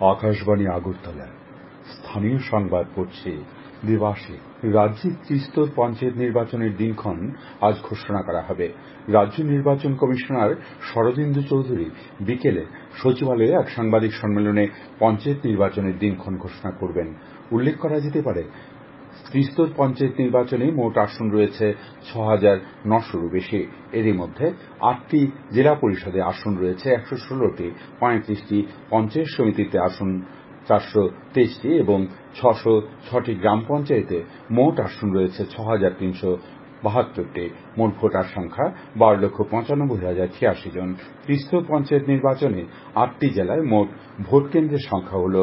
আকাশবাণী আগরতলা স্থানীয় সংবাদ পড়ছে দেবাশিস। রাজ্যে ত্রিস্তর পঞ্চায়েত নির্বাচনের দিনক্ষণ আজ ঘোষণা করা হবে। রাজ্য নির্বাচন কমিশনার শরদিন্দু চৌধুরী বিকেলে সচিবালয়ে এক সাংবাদিক সম্মেলনে পঞ্চায়েত নির্বাচনের দিনক্ষণ ঘোষণা করবেন। উল্লেখ করা যেতে পারে, ত্রিস্তর পঞ্চায়েত নির্বাচনে মোট আসন রয়েছে ৬,৯০০-রও বেশি। এরই মধ্যে ৮টি জেলা পরিষদে আসন রয়েছে ১১৬টি, ৩৫টি পঞ্চায়েত সমিতিতে আসন ৪২৩টি এবং ৬০৬টি গ্রাম পঞ্চায়েতে মোট আসন রয়েছে ৬,৩৭২টি। মোট ভোটার সংখ্যা ১২,৯৫,০৮৬ জন। ত্রিস্তর পঞ্চায়েত নির্বাচনে ৮টি জেলায় মোট ভোট কেন্দ্রের সংখ্যা হল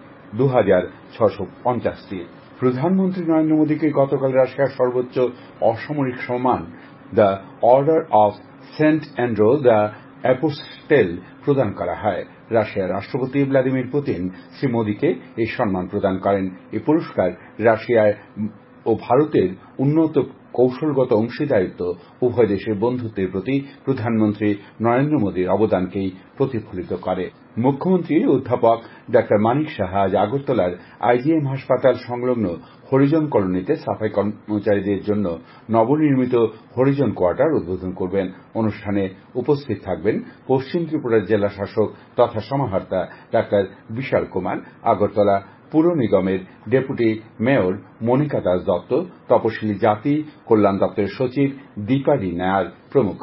২,৬৫০টি। প্রধানমন্ত্রী নরেন্দ্র মোদীকে গতকাল রাশিয়ার সর্বোচ্চ অসামরিক সম্মান the Order of Saint Andrew the Apostle প্রদান করা হয়। রাশিয়ার রাষ্ট্রপতি ভ্লাদিমির পুতিন শ্রী মোদীকে এই সম্মান প্রদান করেন। এই পুরস্কার রাশিয়ায় ও ভারতের উন্নত কৌশলগত অংশীদারিত্ব, উভয় দেশের বন্ধুত্বের প্রতি প্রধানমন্ত্রী নরেন্দ্র মোদীর অবদানকেই প্রতিফলিত করে। মুখ্যমন্ত্রী অধ্যাপক ডা মানিক সাহা আজ আগরতলার আইজিএম হাসপাতাল সংলগ্ন হরিজন কলোনিতে সাফাই কর্মচারীদের জন্য নবনির্মিত হরিজন কোয়ার্টার উদ্বোধন করবেন। অনুষ্ঠানে উপস্থিত থাকবেন পশ্চিম ত্রিপুরার জেলা শাসক তথা সমাহর্তা ডা বিশাল কুমার, আগরতলা পুর নিগমের ডেপুটি মেয়র মনিকা দাস দত্ত, তপশিলি জাতি কল্যাণ দপ্তরের সচিব দীপা ডি নায়ার প্রমুখ।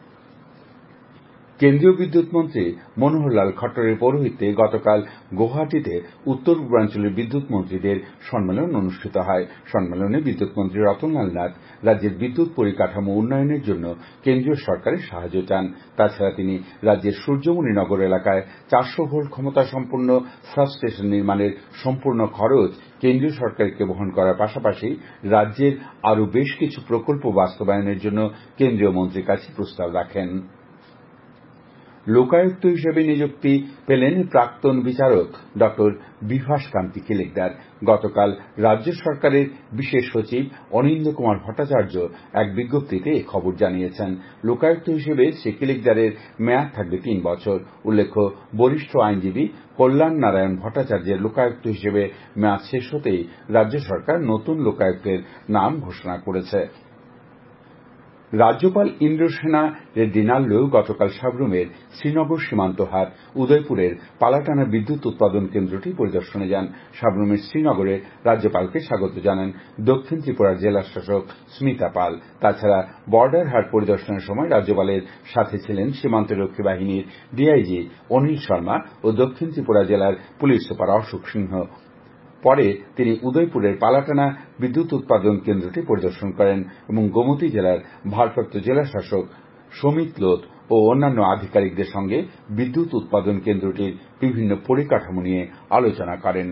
কেন্দ্রীয় বিদ্যুৎ মন্ত্রী মনোহরলাল খট্টরের পৌরোহিত্যে গতকাল গুয়াহাটিতে উত্তর পূর্বাঞ্চলের বিদ্যুৎ মন্ত্রীদের সম্মেলন অনুষ্ঠিত হয়। সম্মেলনে বিদ্যুৎ মন্ত্রী রতনলাল নাথ রাজ্যের বিদ্যুৎ পরিকাঠামো উন্নয়নের জন্য কেন্দ্রীয় সরকারের সাহায্য চান। তাছাড়া তিনি রাজ্যের সূর্যমণিনগর এলাকায় ৪০০ ভোল্ট ক্ষমতা সম্পন্ন সাবস্টেশন নির্মাণের সম্পূর্ণ খরচ কেন্দ্রীয় সরকারকে বহন করার পাশাপাশি রাজ্যের আরও বেশ কিছু প্রকল্প বাস্তবায়নের জন্য কেন্দ্রীয় মন্ত্রীর কাছে প্রস্তাব রাখেন। লোকায়ুক্ত হিসেবে নিযুক্তি পেলেন প্রাক্তন বিচারক ড বিভাস কান্তি কিলিকদার। গতকাল রাজ্য সরকারের বিশেষ সচিব অনিন্দ্য কুমার ভট্টাচার্য এক বিজ্ঞপ্তিতে এ খবর জানিয়েছেন। লোকায়ুক্ত হিসেবে শ্রী কিলিকদারের মেয়াদ থাকবে ৩ বছর। উল্লেখ্য, বরিষ্ঠ আইনজীবী কল্যাণ নারায়ণ ভট্টাচার্যের লোকায়ুক্ত হিসেবে মেয়াদ শেষ হতেই রাজ্য সরকার নতুন লোকায়ুক্তের নাম ঘোষণা করেছে। রাজ্যপাল ইন্দ্রসেনা রেড্ডি নাল্লু গতকাল সাব্রুমের শ্রীনগর সীমান্ত হাট উদয়পুরের পালাটানা বিদ্যুৎ উৎপাদন কেন্দ্রটি পরিদর্শনে যান। সাব্রুমের শ্রীনগরে রাজ্যপালকে স্বাগত জানান দক্ষিণ ত্রিপুরার জেলা শাসক স্মিতা পাল। তাছাড়া বর্ডার হাট পরিদর্শনের সময় রাজ্যপালের সাথে ছিলেন সীমান্তরক্ষী বাহিনীর ডিআইজি অনিল শর্মা ও দক্ষিণ ত্রিপুরা জেলার পুলিশ সুপার অশোক সিংহ। পরে তিনি উদয়পুরের পালাটানা বিদ্যুৎ উৎপাদন কেন্দ্রটি পরিদর্শন করেন এবং গোমতী জেলার ভারপ্রাপ্ত জেলা শাসক সমিত লোধ ও অন্যান্য আধিকারিকদের সঙ্গে বিদ্যুৎ উৎপাদন কেন্দ্রটির বিভিন্ন পরিকাঠামো নিয়ে আলোচনা করেন।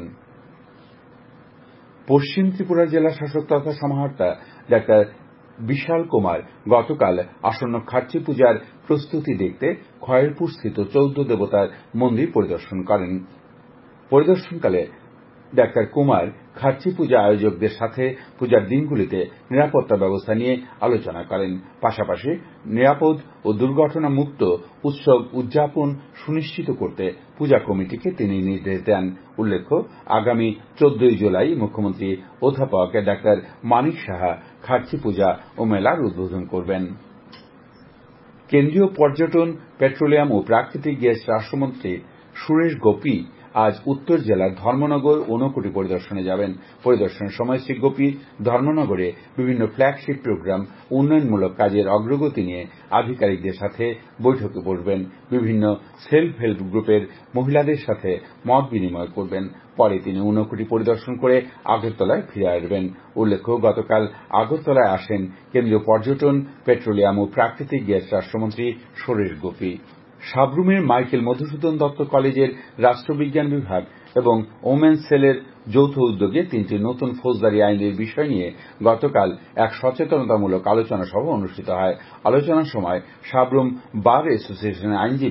পশ্চিম ত্রিপুরা জেলা শাসক তথা সমাহর্তা ডা বিশাল কুমার গতকাল আসন্ন খার্চি পূজার প্রস্তুতি দেখতে খয়েরপুর স্থিত ১৪ দেবতার মন্দির পরিদর্শন করেন। পরিদর্শনকালে ডা কুমার খার্চি পূজা আয়োজকদের সাথে পূজার দিনগুলিতে নিরাপত্তা ব্যবস্থা নিয়ে আলোচনা করেন। পাশাপাশি নিরাপদ ও দুর্ঘটনা মুক্ত উৎসব উদযাপন সুনিশ্চিত করতে পূজা কমিটিকে তিনি নির্দেশ দেন। উল্লেখ্য, আগামী ১৪ জুলাই মুখ্যমন্ত্রী অধ্যাপক ডা মানিক সাহা খার্চি পূজা ও মেলার উদ্বোধন করবেন। কেন্দ্রীয় পর্যটন, পেট্রোলিয়াম ও প্রাকৃতিক গ্যাস রাষ্ট্রমন্ত্রী সুরেশ গোপী আজ উত্তর জেলার ধর্মনগর ঊনকোটি পরিদর্শনে যাবেন। পরিদর্শনের সময় শ্রী গোপী ধর্মনগরে বিভিন্ন ফ্ল্যাগশিপ প্রোগ্রাম, উন্নয়নমূলক কাজের অগ্রগতি নিয়ে আধিকারিকদের সাথে বৈঠকে বসবেন। বিভিন্ন সেলফ হেল্প গ্রুপের মহিলাদের সাথে মত বিনিময় করবেন। পরে তিনি ঊনকোটি পরিদর্শন করে আগরতলায় ফিরে আসবেন। উল্লেখ্য, গতকাল আগরতলায় আসেন কেন্দ্রীয় পর্যটন, পেট্রোলিয়াম ও প্রাকৃতিক গ্যাস রাষ্ট্রমন্ত্রী সুরেশ গোপী। সাব্রুমের মাইকেল মধুসূদন দত্ত কলেজের রাষ্ট্রবিজ্ঞান বিভাগ এবং ওমেন্স সেলের যৌথ উদ্যোগে ৩টি নতুন ফৌজদারি আইনের বিষয় নিয়ে গতকাল এক সচেতনতামূলক আলোচনা সভা অনুষ্ঠিত হয়। আলোচনার সময় সাব্রুম বার অ্যাসোসিয়েশনের আইনজীবী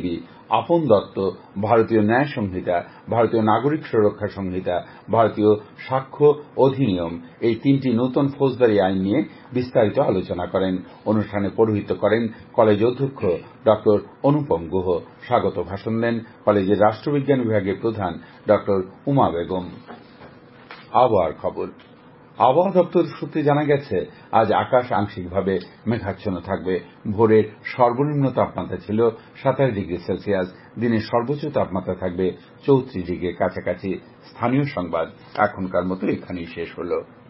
আপন দত্ত, ভারতীয় ন্যায় সংহিতা, ভারতীয় নাগরিক সুরক্ষা সংহিতা, ভারতীয় সাক্ষ্য অধিনিয়ম এই 3টি নতুন ফৌজদারি আইন নিয়ে বিস্তারিত আলোচনা করেন। অনুষ্ঠানে পৌরোহিত্য করেন কলেজ অধ্যক্ষ ড অনুপম গুহ। স্বাগত ভাষণ দেন কলেজের রাষ্ট্রবিজ্ঞান বিভাগের প্রধান ড উমা বেগম। আবহাওয়ার খবর। আবহাওয়া দপ্তর সূত্রে জানা গেছে, আজ আকাশ আংশিকভাবে মেঘাচ্ছন্ন থাকবে। ভোরের সর্বনিম্ন তাপমাত্রা ছিল 27 ডিগ্রি সেলসিয়াস। দিনের সর্বোচ্চ তাপমাত্রা থাকবে 34 ডিগ্রির কাছাকাছি। স্থানীয় সংবাদ এখনকার মতো এখানেই শেষ হলো।